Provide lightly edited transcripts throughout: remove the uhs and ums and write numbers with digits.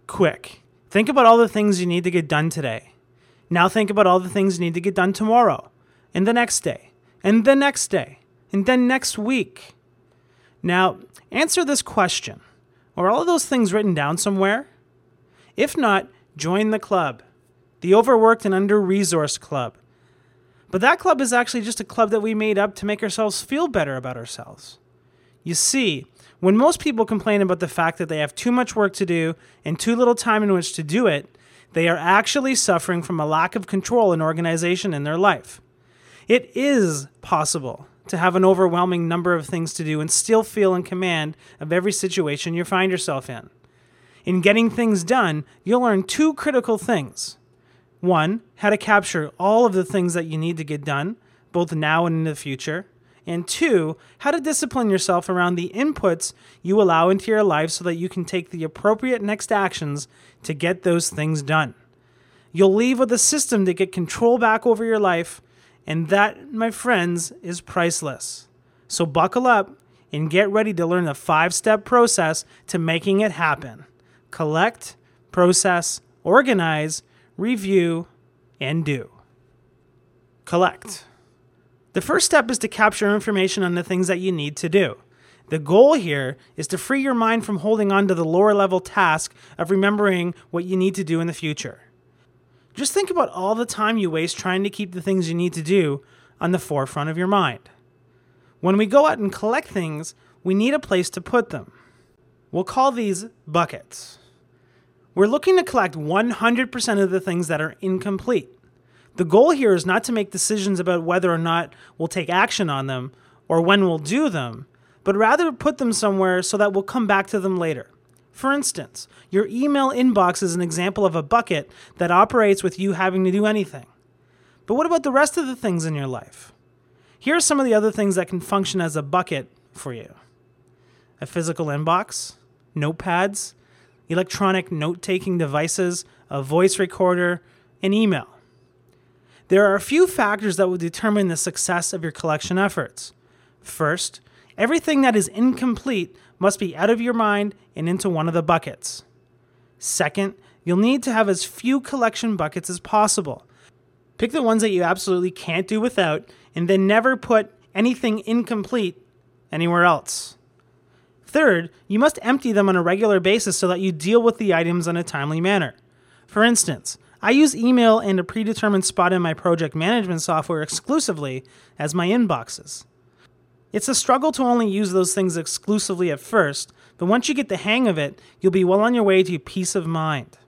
quick. Think about all the things you need to get done today. Now think about all the things you need to get done tomorrow, and the next day, and the next day, and then next week. Now, answer this question. Are all of those things written down somewhere? If not, join the club, the Overworked and Under-Resourced Club. But that club is actually just a club that we made up to make ourselves feel better about ourselves. You see, when most people complain about the fact that they have too much work to do and too little time in which to do it, they are actually suffering from a lack of control and organization in their life. It is possible to have an overwhelming number of things to do and still feel in command of every situation you find yourself in. In getting things done, you'll learn two critical things. One, how to capture all of the things that you need to get done, both now and in the future. And two, how to discipline yourself around the inputs you allow into your life so that you can take the appropriate next actions to get those things done. You'll leave with a system to get control back over your life, and that, my friends, is priceless. So buckle up and get ready to learn the 5-step process to making it happen. Collect, process, organize, review, and do. Collect. The first step is to capture information on the things that you need to do. The goal here is to free your mind from holding on to the lower level task of remembering what you need to do in the future. Just think about all the time you waste trying to keep the things you need to do on the forefront of your mind. When we go out and collect things, we need a place to put them. We'll call these buckets. We're looking to collect 100% of the things that are incomplete. The goal here is not to make decisions about whether or not we'll take action on them or when we'll do them, but rather put them somewhere so that we'll come back to them later. For instance, your email inbox is an example of a bucket that operates with you having to do anything. But what about the rest of the things in your life? Here are some of the other things that can function as a bucket for you. A physical inbox, notepads, electronic note-taking devices, a voice recorder, and email. There are a few factors that will determine the success of your collection efforts. First, everything that is incomplete must be out of your mind and into one of the buckets. Second, you'll need to have as few collection buckets as possible. Pick the ones that you absolutely can't do without, and then never put anything incomplete anywhere else. Third, you must empty them on a regular basis so that you deal with the items in a timely manner. For instance, I use email and a predetermined spot in my project management software exclusively as my inboxes. It's a struggle to only use those things exclusively at first, but once you get the hang of it, you'll be well on your way to peace of mind.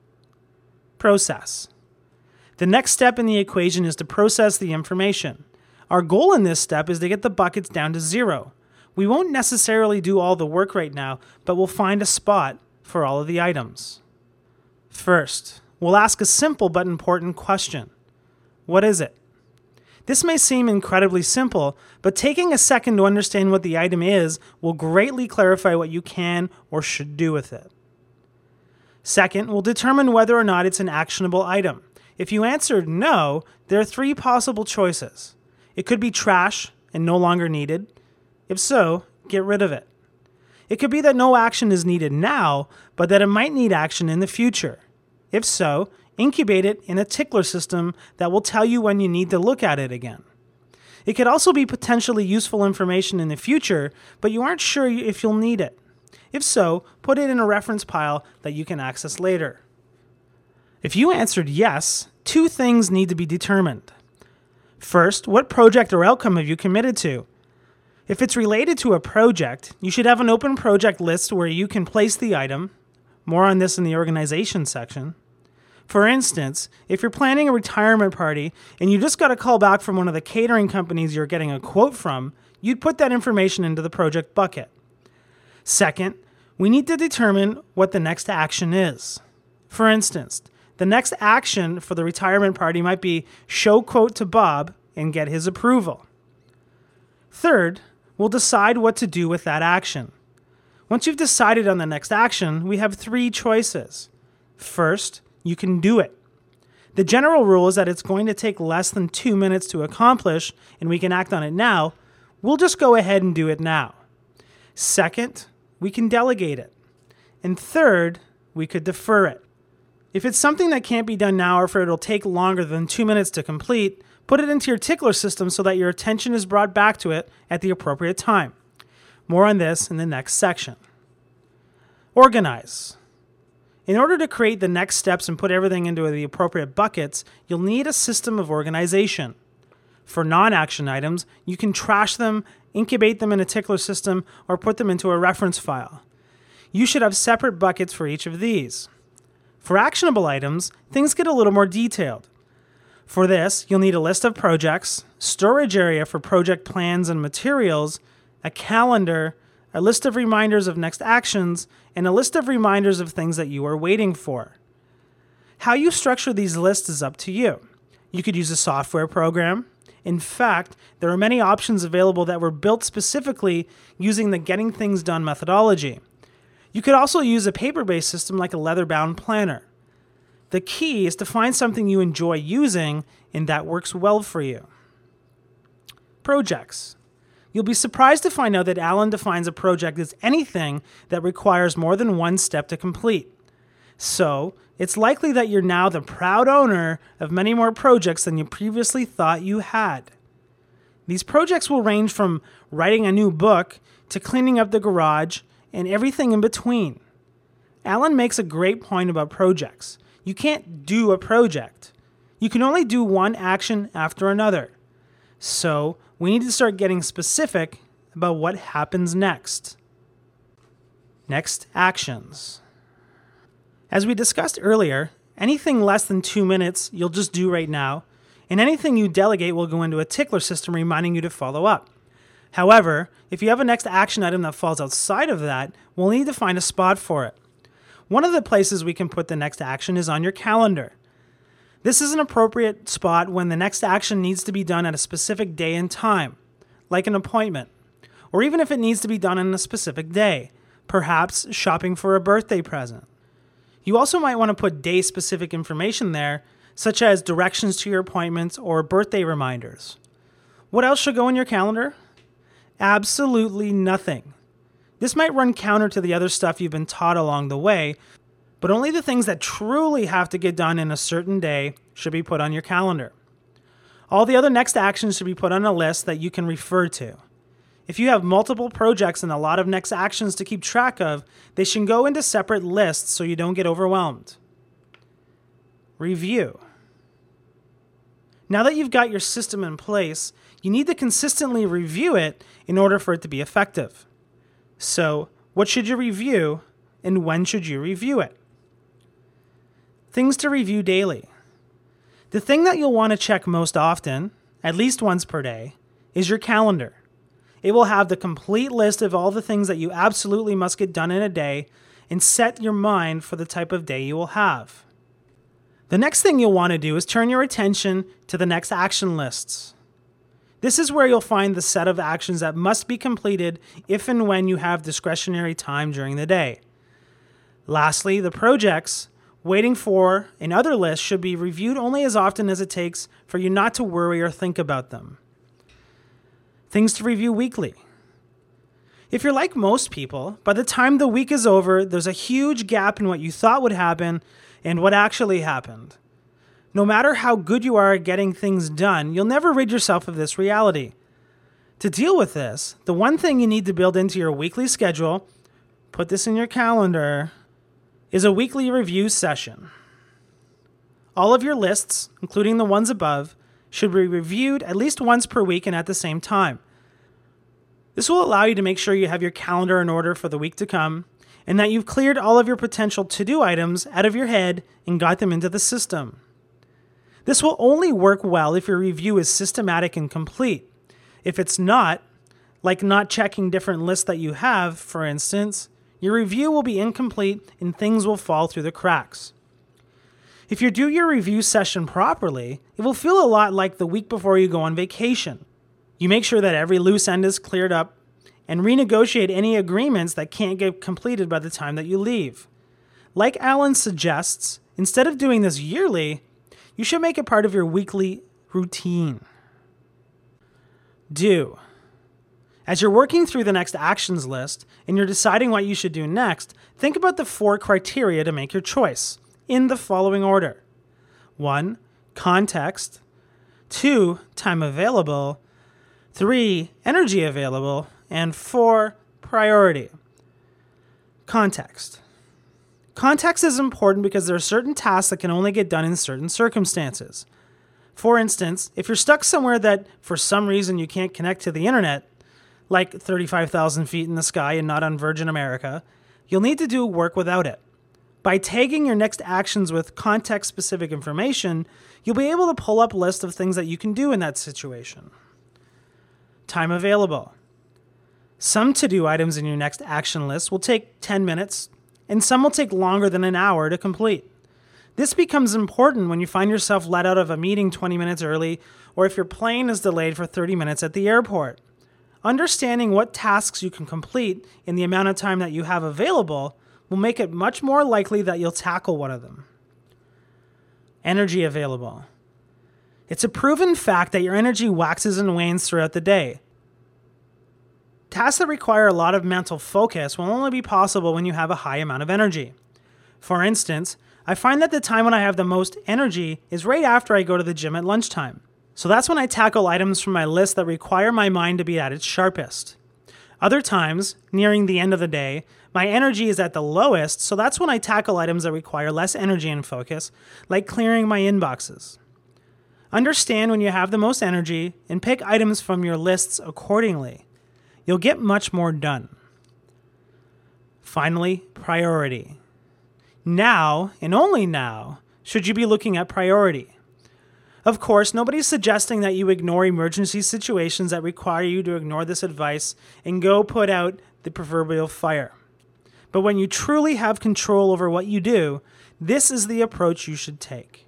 Process. The next step in the equation is to process the information. Our goal in this step is to get the buckets down to 0. We won't necessarily do all the work right now, but we'll find a spot for all of the items. First, we'll ask a simple but important question. What is it? This may seem incredibly simple, but taking a second to understand what the item is will greatly clarify what you can or should do with it. Second, we'll determine whether or not it's an actionable item. If you answered no, there are 3 possible choices. It could be trash and no longer needed. If so, get rid of it. It could be that no action is needed now, but that it might need action in the future. If so, incubate it in a tickler system that will tell you when you need to look at it again. It could also be potentially useful information in the future, but you aren't sure if you'll need it. If so, put it in a reference pile that you can access later. If you answered yes, 2 things need to be determined. First, what project or outcome have you committed to? If it's related to a project, you should have an open project list where you can place the item. More on this in the organization section. For instance, if you're planning a retirement party and you just got a call back from one of the catering companies you're getting a quote from, you'd put that information into the project bucket. Second, we need to determine what the next action is. For instance, the next action for the retirement party might be show quote to Bob and get his approval. Third, we'll decide what to do with that action. Once you've decided on the next action, we have 3 choices. First, you can do it. The general rule is that it's going to take less than 2 minutes to accomplish, and we can act on it now. We'll just go ahead and do it now. Second, we can delegate it. And third, we could defer it. If it's something that can't be done now or if it'll take longer than 2 minutes to complete, put it into your tickler system so that your attention is brought back to it at the appropriate time. More on this in the next section. Organize. In order to create the next steps and put everything into the appropriate buckets, you'll need a system of organization. For non-action items, you can trash them, incubate them in a tickler system, or put them into a reference file. You should have separate buckets for each of these. For actionable items, things get a little more detailed. For this, you'll need a list of projects, storage area for project plans and materials, a calendar, a list of reminders of next actions, and a list of reminders of things that you are waiting for. How you structure these lists is up to you. You could use a software program. In fact, there are many options available that were built specifically using the Getting Things Done methodology. You could also use a paper-based system like a leather-bound planner. The key is to find something you enjoy using and that works well for you. Projects. You'll be surprised to find out that Alan defines a project as anything that requires more than one step to complete. So, it's likely that you're now the proud owner of many more projects than you previously thought you had. These projects will range from writing a new book to cleaning up the garage and everything in between. Alan makes a great point about projects. You can't do a project. You can only do one action after another. So, we need to start getting specific about what happens next. Next actions. As we discussed earlier, anything less than 2 minutes you'll just do right now, and anything you delegate will go into a tickler system reminding you to follow up. However, if you have a next action item that falls outside of that, we'll need to find a spot for it. One of the places we can put the next action is on your calendar. This is an appropriate spot when the next action needs to be done at a specific day and time, like an appointment, or even if it needs to be done on a specific day, perhaps shopping for a birthday present. You also might want to put day-specific information there, such as directions to your appointments or birthday reminders. What else should go in your calendar? Absolutely nothing. This might run counter to the other stuff you've been taught along the way, but only the things that truly have to get done in a certain day should be put on your calendar. All the other next actions should be put on a list that you can refer to. If you have multiple projects and a lot of next actions to keep track of, they should go into separate lists so you don't get overwhelmed. Review. Now that you've got your system in place, you need to consistently review it in order for it to be effective. So, what should you review and when should you review it? Things to review daily. The thing that you'll want to check most often, at least once per day, is your calendar. It will have the complete list of all the things that you absolutely must get done in a day and set your mind for the type of day you will have. The next thing you'll want to do is turn your attention to the next action lists. This is where you'll find the set of actions that must be completed if and when you have discretionary time during the day. Lastly, the projects, waiting for, and other lists should be reviewed only as often as it takes for you not to worry or think about them. Things to review weekly. If you're like most people, by the time the week is over, there's a huge gap in what you thought would happen and what actually happened. No matter how good you are at getting things done, you'll never rid yourself of this reality. To deal with this, the one thing you need to build into your weekly schedule, put this in your calendar, is a weekly review session. All of your lists, including the ones above, should be reviewed at least once per week and at the same time. This will allow you to make sure you have your calendar in order for the week to come, and that you've cleared all of your potential to-do items out of your head and got them into the system. This will only work well if your review is systematic and complete. If it's not, like not checking different lists that you have, for instance, your review will be incomplete and things will fall through the cracks. If you do your review session properly, it will feel a lot like the week before you go on vacation. You make sure that every loose end is cleared up and renegotiate any agreements that can't get completed by the time that you leave. Like Alan suggests, instead of doing this yearly, you should make it part of your weekly routine. Do. As you're working through the next actions list and you're deciding what you should do next, think about the 4 criteria to make your choice in the following order. 1. Context. 2. Time available. 3. Energy available. And 4. Priority. Context. Context is important because there are certain tasks that can only get done in certain circumstances. For instance, if you're stuck somewhere that for some reason you can't connect to the internet, like 35,000 feet in the sky and not on Virgin America, you'll need to do work without it. By tagging your next actions with context-specific information, you'll be able to pull up a list of things that you can do in that situation. Time available. Some to-do items in your next action list will take 10 minutes, and some will take longer than an hour to complete. This becomes important when you find yourself let out of a meeting 20 minutes early, or if your plane is delayed for 30 minutes at the airport. Understanding what tasks you can complete in the amount of time that you have available will make it much more likely that you'll tackle one of them. Energy available. It's a proven fact that your energy waxes and wanes throughout the day. Tasks that require a lot of mental focus will only be possible when you have a high amount of energy. For instance, I find that the time when I have the most energy is right after I go to the gym at lunchtime. So that's when I tackle items from my list that require my mind to be at its sharpest. Other times, nearing the end of the day, my energy is at the lowest, so that's when I tackle items that require less energy and focus, like clearing my inboxes. Understand when you have the most energy and pick items from your lists accordingly. You'll get much more done. Finally, priority. Now, and only now, should you be looking at priority. Of course, nobody's suggesting that you ignore emergency situations that require you to ignore this advice and go put out the proverbial fire. But when you truly have control over what you do, this is the approach you should take.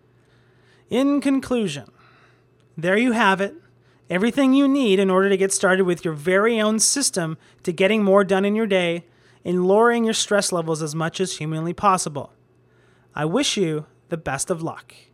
In conclusion, there you have it. Everything you need in order to get started with your very own system to getting more done in your day and lowering your stress levels as much as humanly possible. I wish you the best of luck.